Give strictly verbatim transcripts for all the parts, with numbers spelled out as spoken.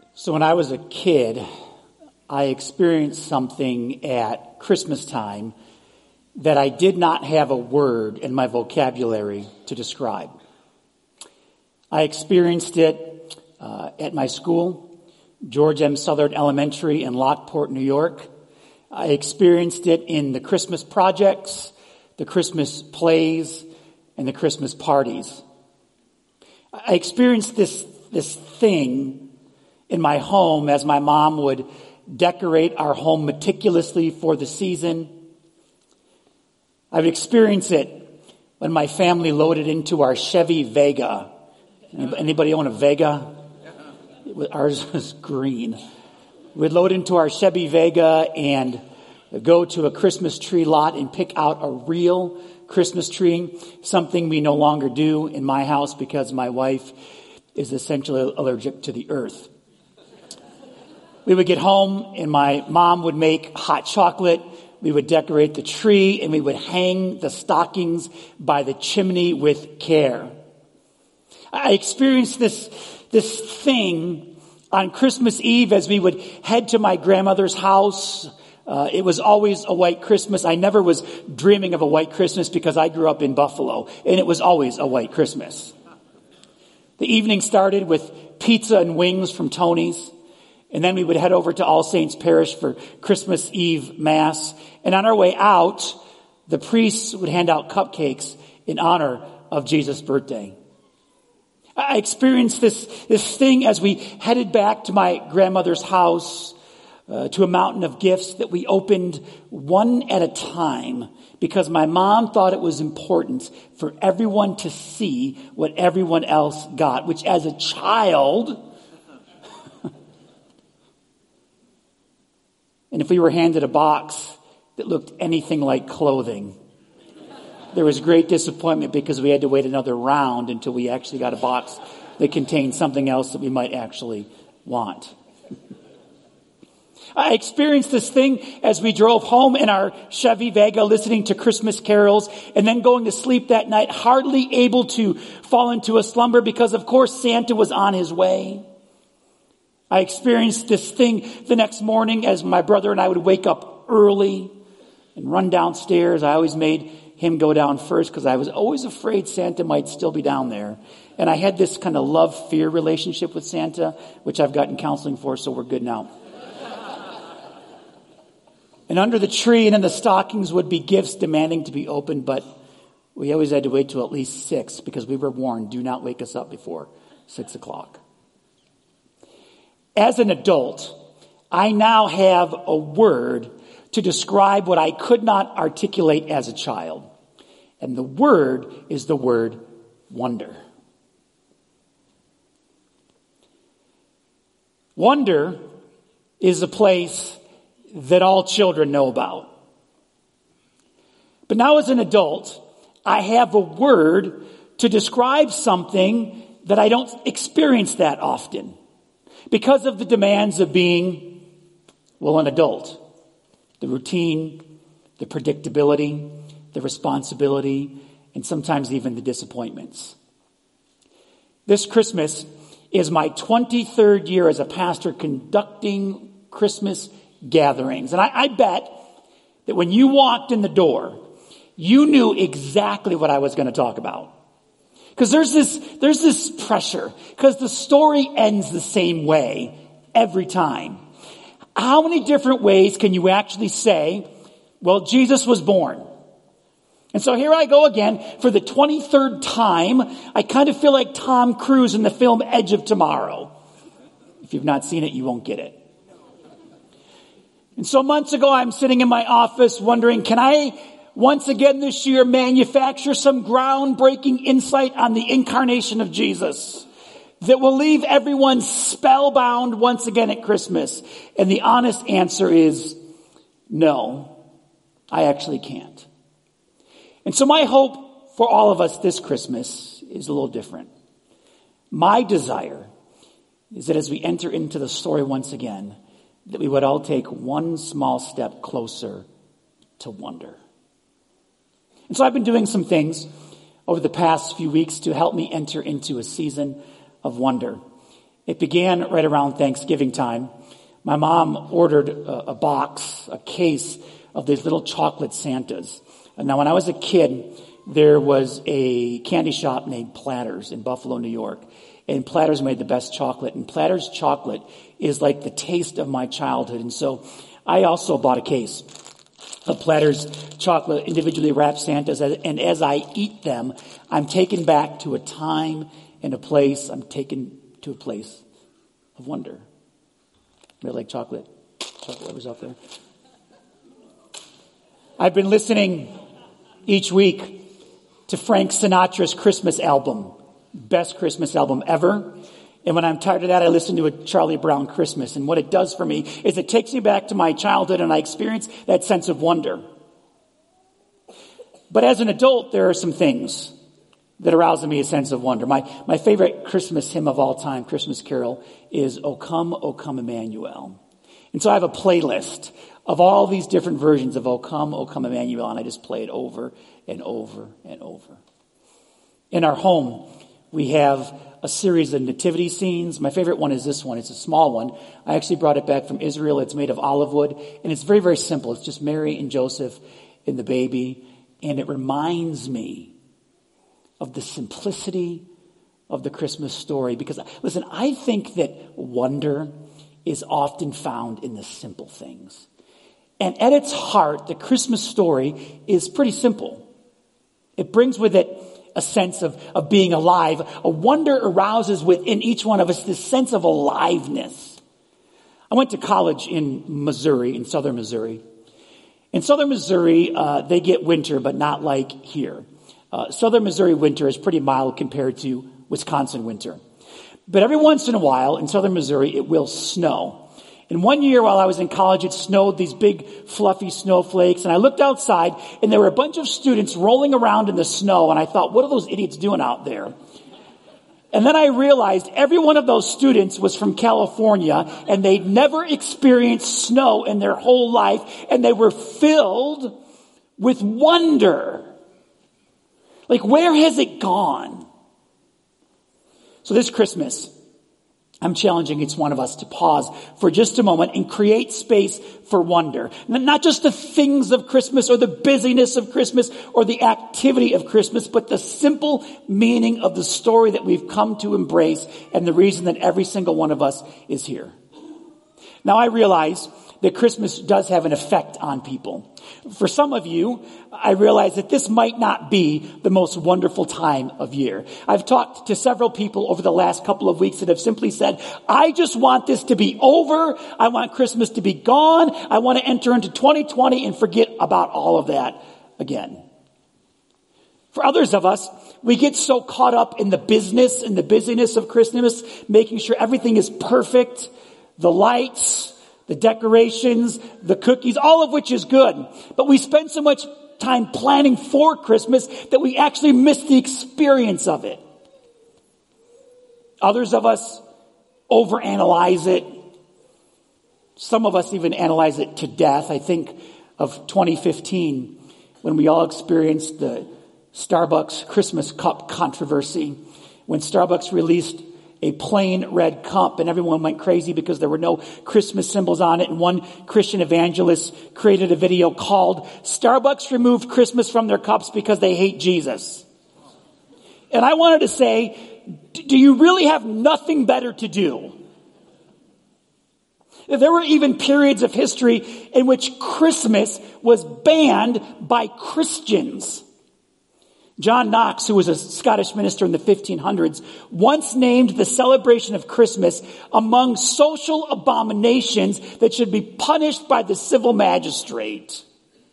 So when I was a kid, I experienced something at Christmas time that I did not have a word in my vocabulary to describe. I experienced it uh, at my school, George M. Southard Elementary in Lockport, New York. I experienced it in the Christmas projects, the Christmas plays, and the Christmas parties. I experienced this, this thing in my home as my mom would decorate our home meticulously for the season. I would experience it when my family loaded into our Chevy Vega. Anybody own a Vega? Ours was green. We'd load into our Chevy Vega and go to a Christmas tree lot and pick out a real Christmas tree, something we no longer do in my house because my wife is essentially allergic to the earth. We would get home and my mom would make hot chocolate. We would decorate the tree and we would hang the stockings by the chimney with care. I experienced this, this thing on Christmas Eve as we would head to my grandmother's house. Uh, it was always a white Christmas. I never was dreaming of a white Christmas because I grew up in Buffalo and it was always a white Christmas. The evening started with pizza and wings from Tony's. And then we would head over to All Saints Parish for Christmas Eve Mass. And on our way out, the priests would hand out cupcakes in honor of Jesus' birthday. I experienced this, this thing as we headed back to my grandmother's house, uh, to a mountain of gifts that we opened one at a time because my mom thought it was important for everyone to see what everyone else got, which as a child, and if we were handed a box that looked anything like clothing, there was great disappointment because we had to wait another round until we actually got a box that contained something else that we might actually want. I experienced this thing as we drove home in our Chevy Vega listening to Christmas carols and then going to sleep that night, hardly able to fall into a slumber because, of course, Santa was on his way. I experienced this thing the next morning as my brother and I would wake up early and run downstairs. I always made him go down first because I was always afraid Santa might still be down there. And I had this kind of love-fear relationship with Santa, which I've gotten counseling for, so we're good now. And under the tree and in the stockings would be gifts demanding to be opened, but we always had to wait till at least six because we were warned, do not wake us up before six o'clock. As an adult, I now have a word to describe what I could not articulate as a child. And the word is the word wonder. Wonder is a place that all children know about. But now as an adult, I have a word to describe something that I don't experience that often. Because of the demands of being, well, an adult. The routine, the predictability, the responsibility, and sometimes even the disappointments. This Christmas is my twenty-third year as a pastor conducting Christmas gatherings. And I, I bet that when you walked in the door, you knew exactly what I was going to talk about. Because there's this, there's this pressure. Because the story ends the same way every time. How many different ways can you actually say, well, Jesus was born? And so here I go again for the twenty-third time. I kind of feel like Tom Cruise in the film Edge of Tomorrow. If you've not seen it, you won't get it. And so months ago, I'm sitting in my office wondering, can I once again this year manufacture some groundbreaking insight on the incarnation of Jesus that will leave everyone spellbound once again at Christmas? And the honest answer is no, I actually can't. And so my hope for all of us this Christmas is a little different. My desire is that as we enter into the story once again, that we would all take one small step closer to wonder. And so I've been doing some things over the past few weeks to help me enter into a season of wonder. It began right around Thanksgiving time. My mom ordered a, a box, a case of these little chocolate Santas. And now when I was a kid, there was a candy shop named Platters in Buffalo, New York. And Platters made the best chocolate. And Platters chocolate is like the taste of my childhood. And so I also bought a case of Platters chocolate, individually wrapped Santas. And as I eat them, I'm taken back to a time and a place. I'm taken to a place of wonder. Anybody like chocolate? Chocolate lovers out there? I've been listening each week to Frank Sinatra's Christmas album. Best Christmas album ever. And when I'm tired of that, I listen to a Charlie Brown Christmas. And what it does for me is it takes me back to my childhood and I experience that sense of wonder. But as an adult, there are some things that arouse in me a sense of wonder. My, my favorite Christmas hymn of all time, Christmas carol, is O Come, O Come Emmanuel. And so I have a playlist of all these different versions of O Come, O Come Emmanuel, and I just play it over and over and over. In our home, we have a series of nativity scenes. My favorite one is this one. It's a small one. I actually brought it back from Israel. It's made of olive wood, and it's very, very simple. It's just Mary and Joseph and the baby, and it reminds me of the simplicity of the Christmas story. Because, listen, I think that wonder is often found in the simple things. And at its heart, the Christmas story is pretty simple. It brings with it a sense of, of being alive. A wonder arouses within each one of us this sense of aliveness. I went to college in Missouri, in southern Missouri. In southern Missouri, uh, they get winter, but not like here. Uh, southern Missouri winter is pretty mild compared to Wisconsin winter. But every once in a while, in southern Missouri, it will snow. And one year while I was in college, it snowed these big fluffy snowflakes. And I looked outside and there were a bunch of students rolling around in the snow. And I thought, what are those idiots doing out there? And then I realized every one of those students was from California and they'd never experienced snow in their whole life. And they were filled with wonder. Like, where has it gone? So this Christmas, I'm challenging each one of us to pause for just a moment and create space for wonder. Not just the things of Christmas or the busyness of Christmas or the activity of Christmas, but the simple meaning of the story that we've come to embrace and the reason that every single one of us is here. Now, I realize that Christmas does have an effect on people. For some of you, I realize that this might not be the most wonderful time of year. I've talked to several people over the last couple of weeks that have simply said, I just want this to be over. I want Christmas to be gone. I want to enter into twenty twenty and forget about all of that again. For others of us, we get so caught up in the business and the busyness of Christmas, making sure everything is perfect, the lights, the decorations, the cookies, all of which is good. But we spend so much time planning for Christmas that we actually miss the experience of it. Others of us overanalyze it. Some of us even analyze it to death. I think of twenty fifteen when we all experienced the Starbucks Christmas cup controversy, when Starbucks released a plain red cup and everyone went crazy because there were no Christmas symbols on it. And one Christian evangelist created a video called Starbucks Removed Christmas from Their Cups Because They Hate Jesus. And I wanted to say, do you really have nothing better to do? There were even periods of history in which Christmas was banned by Christians. John Knox, who was a Scottish minister in the fifteen hundreds, once named the celebration of Christmas among social abominations that should be punished by the civil magistrate.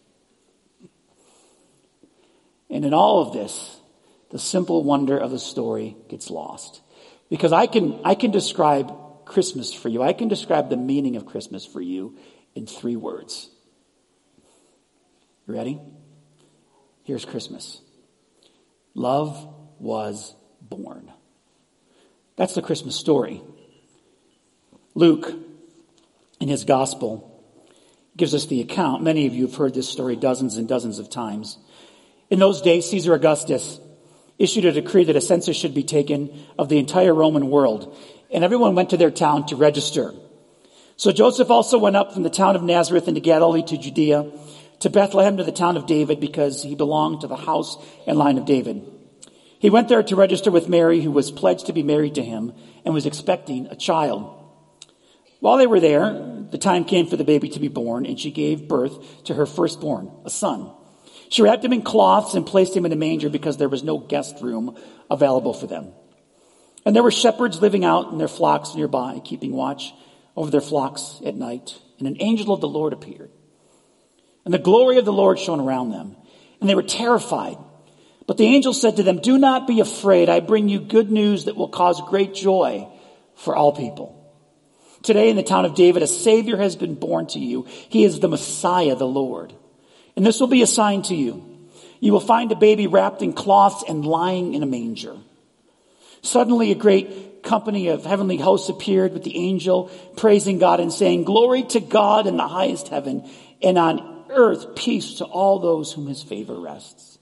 And in all of this, the simple wonder of the story gets lost. Because I can, I can describe Christmas for you. I can describe the meaning of Christmas for you in three words. You ready? Here's Christmas. Love was born. That's the Christmas story. Luke, in his gospel, gives us the account. Many of you have heard this story dozens and dozens of times. In those days, Caesar Augustus issued a decree that a census should be taken of the entire Roman world. and everyone went to their town to register. So Joseph also went up from the town of Nazareth into Galilee to Judea, to Bethlehem to the town of David, because he belonged to the house and line of David. He went there to register with Mary, who was pledged to be married to him and was expecting a child. While they were there, the time came for the baby to be born, and she gave birth to her firstborn, a son. She wrapped him in cloths and placed him in a manger because there was no guest room available for them. And there were shepherds living out in their flocks nearby, keeping watch over their flocks at night. And an angel of the Lord appeared. And the glory of the Lord shone around them. And they were terrified. But the angel said to them, "Do not be afraid. I bring you good news that will cause great joy for all people. Today in the town of David, a Savior has been born to you. He is the Messiah, the Lord. And this will be a sign to you. You will find a baby wrapped in cloths and lying in a manger." Suddenly a great company of heavenly hosts appeared with the angel, praising God and saying, "Glory to God in the highest heaven, and on earth peace to all those whom his favor rests."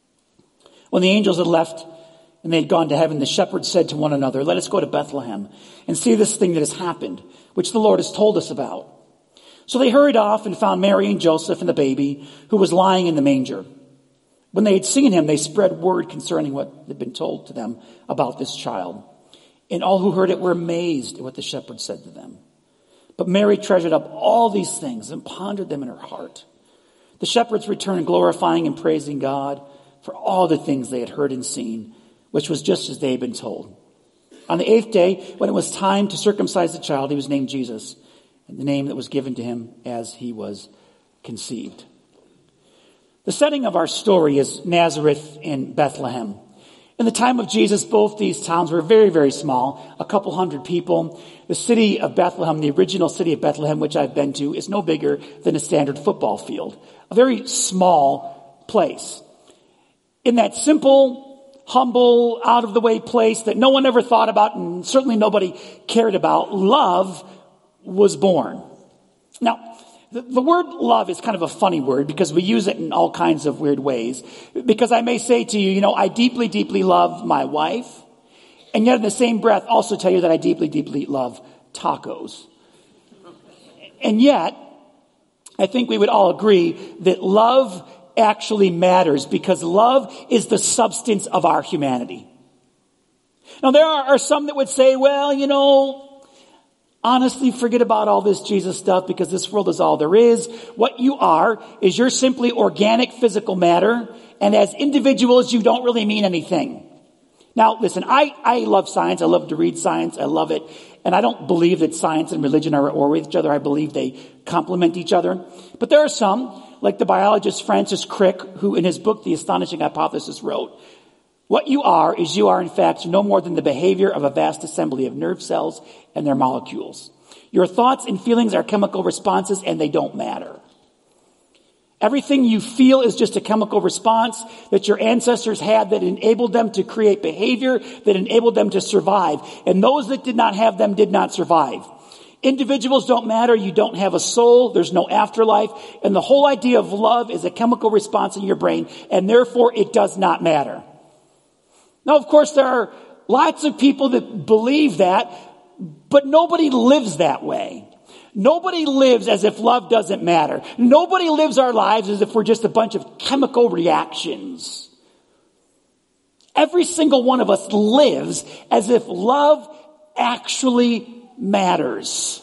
When the angels had left and they had gone to heaven, the shepherds said to one another, "Let us go to Bethlehem and see this thing that has happened, which the Lord has told us about." So they hurried off and found Mary and Joseph and the baby, who was lying in the manger. When they had seen him, they spread word concerning what had been told to them about this child. And all who heard it were amazed at what the shepherds said to them. But Mary treasured up all these things and pondered them in her heart. The shepherds returned, glorifying and praising God for all the things they had heard and seen, which was just as they had been told. On the eighth day, when it was time to circumcise the child, he was named Jesus, and the name that was given to him as he was conceived. The setting of our story is Nazareth and Bethlehem. In the time of Jesus, both these towns were very, very small, a couple hundred people. The city of Bethlehem, the original city of Bethlehem, which I've been to, is no bigger than a standard football field. A very small place. In that simple, humble, out-of-the-way place that no one ever thought about and certainly nobody cared about, love was born. Now, the, the word love is kind of a funny word because we use it in all kinds of weird ways. Because I may say to you, you know, I deeply, deeply love my wife, and yet in the same breath also tell you that I deeply, deeply love tacos. And yet, I think we would all agree that love actually matters because love is the substance of our humanity. Now, there are, are some that would say, well, you know, honestly, forget about all this Jesus stuff because this world is all there is. What you are is you're simply organic physical matter, and as individuals, you don't really mean anything. Now, listen, I, I love science. I love to read science. I love it. And I don't believe that science and religion are at war with each other. I believe they complement each other. But there are some, like the biologist Francis Crick, who in his book, The Astonishing Hypothesis, wrote, "What you are is you are in fact no more than the behavior of a vast assembly of nerve cells and their molecules. Your thoughts and feelings are chemical responses and they don't matter. Everything you feel is just a chemical response that your ancestors had that enabled them to create behavior, that enabled them to survive. And those that did not have them did not survive. Individuals don't matter. You don't have a soul. There's no afterlife. And the whole idea of love is a chemical response in your brain, and therefore it does not matter." Now, of course, there are lots of people that believe that, but nobody lives that way. Nobody lives as if love doesn't matter. Nobody lives our lives as if we're just a bunch of chemical reactions. Every single one of us lives as if love actually matters.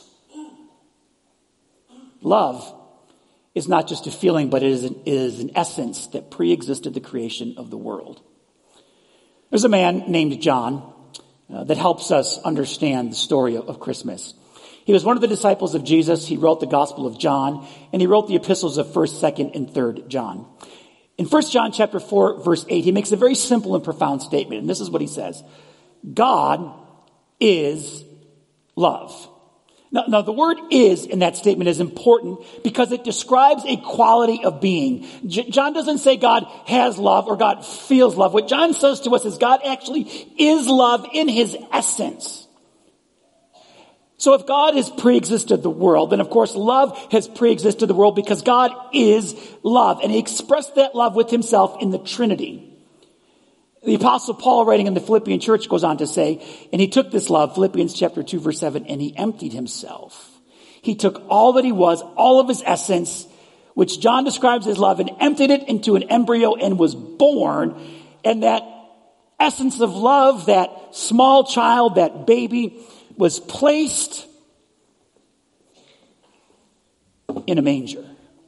Love is not just a feeling, but it is an, it is an essence that pre-existed the creation of the world. There's a man named John uh, that helps us understand the story of, of Christmas. He was one of the disciples of Jesus. He wrote the Gospel of John, and he wrote the epistles of first, second, and third John. In First John chapter four, verse eight, he makes a very simple and profound statement, and this is what he says. God is love. Now, now, the word "is" in that statement is important because it describes a quality of being. J- John doesn't say God has love or God feels love. What John says to us is God actually is love in his essence. So if God has pre-existed the world, then of course love has pre-existed the world because God is love. And he expressed that love with himself in the Trinity. The Apostle Paul, writing in the Philippian church, goes on to say, and he took this love, Philippians chapter two, verse seven, and he emptied himself. He took all that he was, all of his essence, which John describes as love, and emptied it into an embryo and was born. And that essence of love, that small child, that baby, was placed in a manger.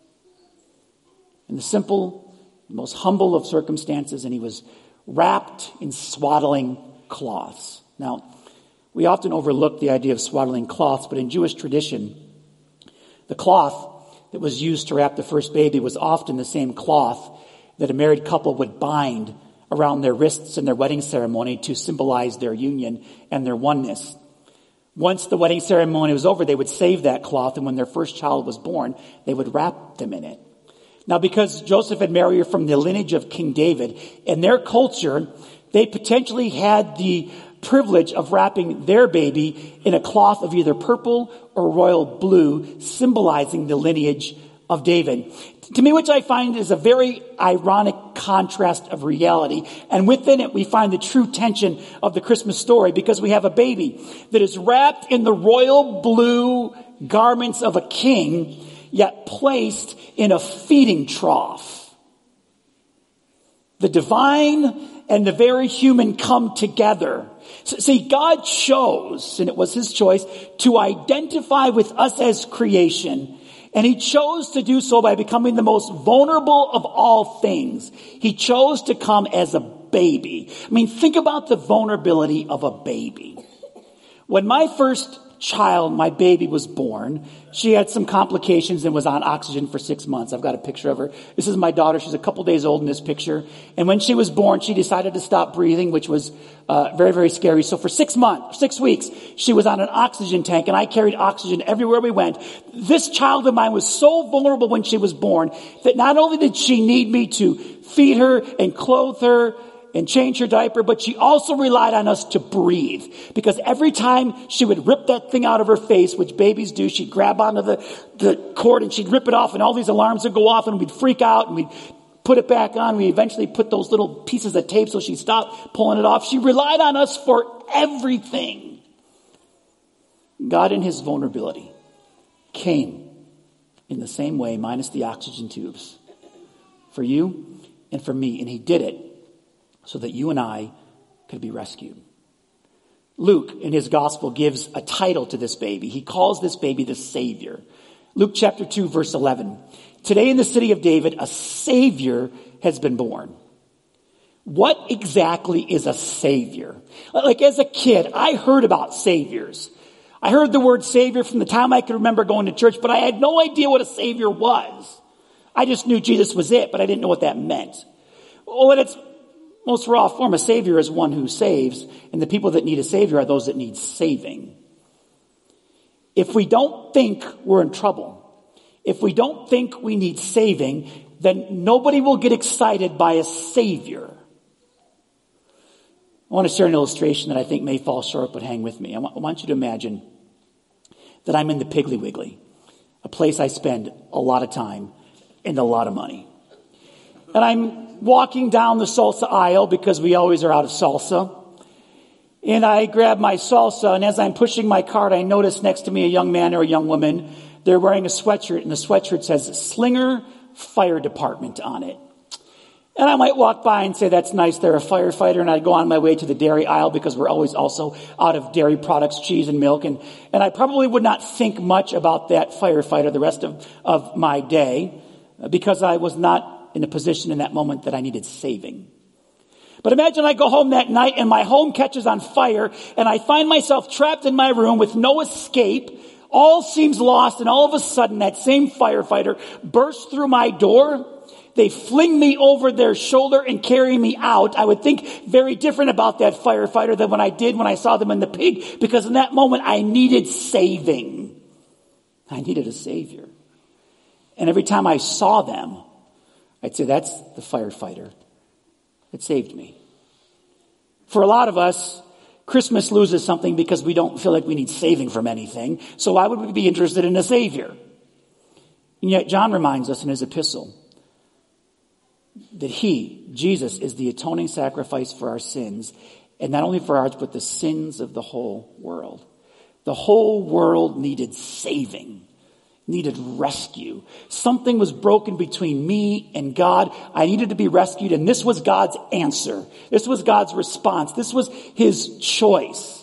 In the simple, most humble of circumstances, and he was wrapped in swaddling cloths. Now, we often overlook the idea of swaddling cloths, but in Jewish tradition, the cloth that was used to wrap the first baby was often the same cloth that a married couple would bind around their wrists in their wedding ceremony to symbolize their union and their oneness. Once the wedding ceremony was over, they would save that cloth, and when their first child was born, they would wrap them in it. Now, because Joseph had married her from the lineage of King David, in their culture, they potentially had the privilege of wrapping their baby in a cloth of either purple or royal blue, symbolizing the lineage of David. To me, which I find is a very ironic contrast of reality. And within it, we find the true tension of the Christmas story, because we have a baby that is wrapped in the royal blue garments of a king, yet placed in a feeding trough. The divine and the very human come together. See, God chose, and it was his choice, to identify with us as creation. And he chose to do so by becoming the most vulnerable of all things. He chose to come as a baby. I mean, think about the vulnerability of a baby. When my first child, my baby, was born, she had some complications and was on oxygen for six months. I've got a picture of her. This is my daughter. She's a couple days old in this picture. And when she was born, she decided to stop breathing, which was uh, very, very scary. So for six months, six weeks, she was on an oxygen tank, and I carried oxygen everywhere we went. This child of mine was so vulnerable when she was born that not only did she need me to feed her and clothe her and change her diaper, but she also relied on us to breathe. Because every time she would rip that thing out of her face, which babies do, she'd grab onto the, the cord and she'd rip it off, and all these alarms would go off, and we'd freak out, and we'd put it back on. We eventually put those little pieces of tape so she'd stop pulling it off. She relied on us for everything. God, in his vulnerability, came in the same way, minus the oxygen tubes, for you and for me. And he did it so that you and I could be rescued. Luke, in his gospel, gives a title to this baby. He calls this baby the Savior. Luke chapter two, verse eleven. Today in the city of David, a Savior has been born. What exactly is a Savior? Like, as a kid, I heard about Saviors. I heard the word Savior from the time I could remember going to church, but I had no idea what a Savior was. I just knew Jesus was it, but I didn't know what that meant. Well, in its most raw form, a Savior is one who saves, and the people that need a Savior are those that need saving. If we don't think we're in trouble, if we don't think we need saving, then nobody will get excited by a Savior. I want to share an illustration that I think may fall short, but hang with me. I want you to imagine that I'm in the Piggly Wiggly, a place I spend a lot of time and a lot of money. And I'm walking down the salsa aisle, because we always are out of salsa. And I grab my salsa, and as I'm pushing my cart, I notice next to me a young man or a young woman. They're wearing a sweatshirt, and the sweatshirt says Slinger Fire Department on it. And I might walk by and say, that's nice, they're a firefighter, and I'd go on my way to the dairy aisle, because we're always also out of dairy products, cheese and milk. And, and I probably would not think much about that firefighter the rest of, of my day, because I was not in a position in that moment that I needed saving. But imagine I go home that night and my home catches on fire, and I find myself trapped in my room with no escape. All seems lost, and all of a sudden that same firefighter bursts through my door. They fling me over their shoulder and carry me out. I would think very different about that firefighter than when I did when I saw them in the pig, because in that moment I needed saving. I needed a Savior. And every time I saw them, I'd say, that's the firefighter that saved me. For a lot of us, Christmas loses something because we don't feel like we need saving from anything. So why would we be interested in a Savior? And yet John reminds us in his epistle that he, Jesus, is the atoning sacrifice for our sins, and not only for ours, but the sins of the whole world. The whole world needed saving, needed rescue. Something was broken between me and God. I needed to be rescued, and this was God's answer. This was God's response. This was his choice.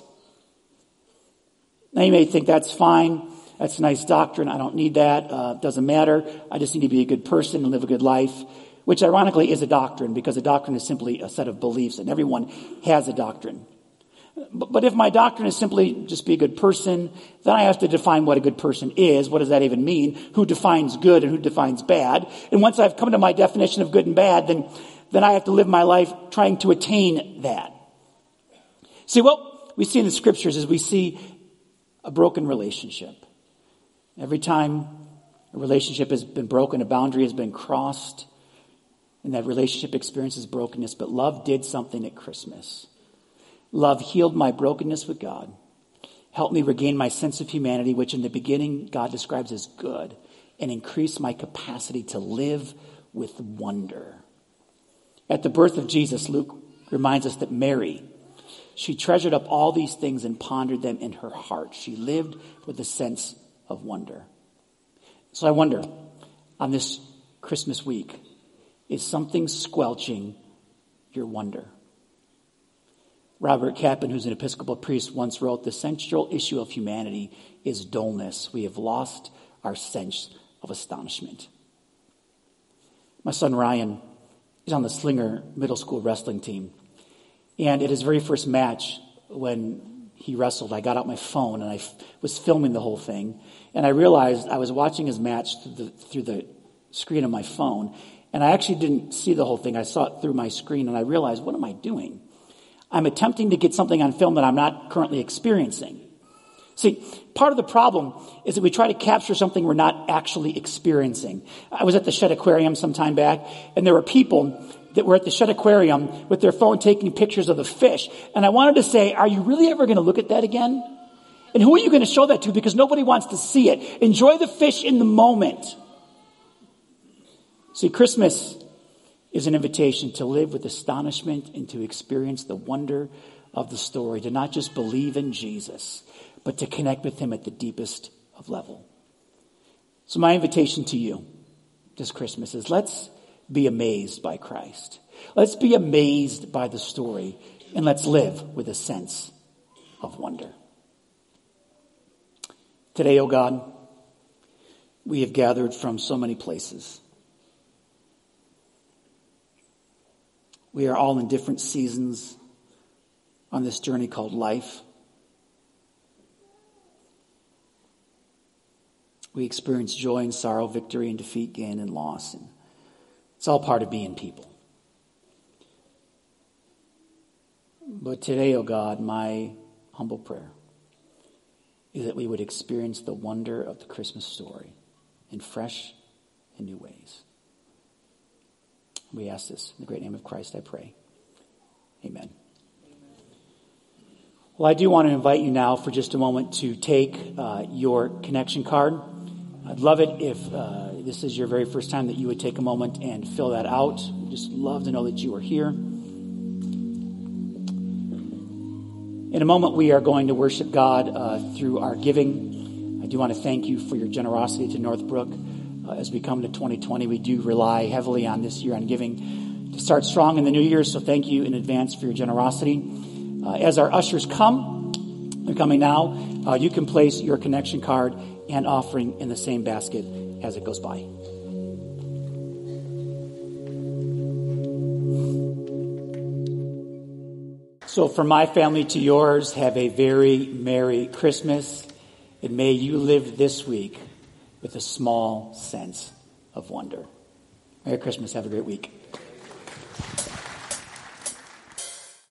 Now you may think that's fine. That's a nice doctrine. I don't need that. Uh, doesn't matter. I just need to be a good person and live a good life, which ironically is a doctrine, because a doctrine is simply a set of beliefs, and everyone has a doctrine. But, but if my doctrine is simply just be a good person, then I have to define what a good person is. What does that even mean? Who defines good and who defines bad? And once I've come to my definition of good and bad, then, then I have to live my life trying to attain that. See, what we see in the scriptures is we see a broken relationship. Every time a relationship has been broken, a boundary has been crossed, and that relationship experiences brokenness. But love did something at Christmas. Love healed my brokenness with God, helped me regain my sense of humanity, which in the beginning God describes as good, and increased my capacity to live with wonder. At the birth of Jesus, Luke reminds us that Mary, she treasured up all these things and pondered them in her heart. She lived with a sense of wonder. So I wonder, on this Christmas week, is something squelching your wonder? Robert Capon, who's an Episcopal priest, once wrote, "The central issue of humanity is dullness. We have lost our sense of astonishment." My son Ryan is on the Slinger Middle School wrestling team. And at his very first match, when he wrestled, I got out my phone and I f- was filming the whole thing. And I realized I was watching his match through the, through the screen of my phone. And I actually didn't see the whole thing. I saw it through my screen, and I realized, what am I doing? I'm attempting to get something on film that I'm not currently experiencing. See, part of the problem is that we try to capture something we're not actually experiencing. I was at the Shedd Aquarium some time back, and there were people that were at the Shedd Aquarium with their phone taking pictures of the fish. And I wanted to say, are you really ever going to look at that again? And who are you going to show that to? Because nobody wants to see it. Enjoy the fish in the moment. See, Christmas is an invitation to live with astonishment and to experience the wonder of the story, to not just believe in Jesus, but to connect with him at the deepest of level. So my invitation to you this Christmas is, let's be amazed by Christ. Let's be amazed by the story, and let's live with a sense of wonder. Today, O God, we have gathered from so many places. We are all in different seasons on this journey called life. We experience joy and sorrow, victory and defeat, gain and loss. And it's all part of being people. But today, oh God, my humble prayer is that we would experience the wonder of the Christmas story in fresh and new ways. We ask this in the great name of Christ, I pray. Amen. Well, I do want to invite you now for just a moment to take uh, your connection card. I'd love it if uh, this is your very first time that you would take a moment and fill that out. We'd just love to know that you are here. In a moment, we are going to worship God uh, through our giving. I do want to thank you for your generosity to Northbrook. Uh, as we come to twenty twenty, we do rely heavily on this year on giving to start strong in the new year. So thank you in advance for your generosity. Uh, as our ushers come, they're coming now, uh, you can place your connection card and offering in the same basket as it goes by. So from my family to yours, have a very Merry Christmas, and may you live this week with a small sense of wonder. Merry Christmas. Have a great week.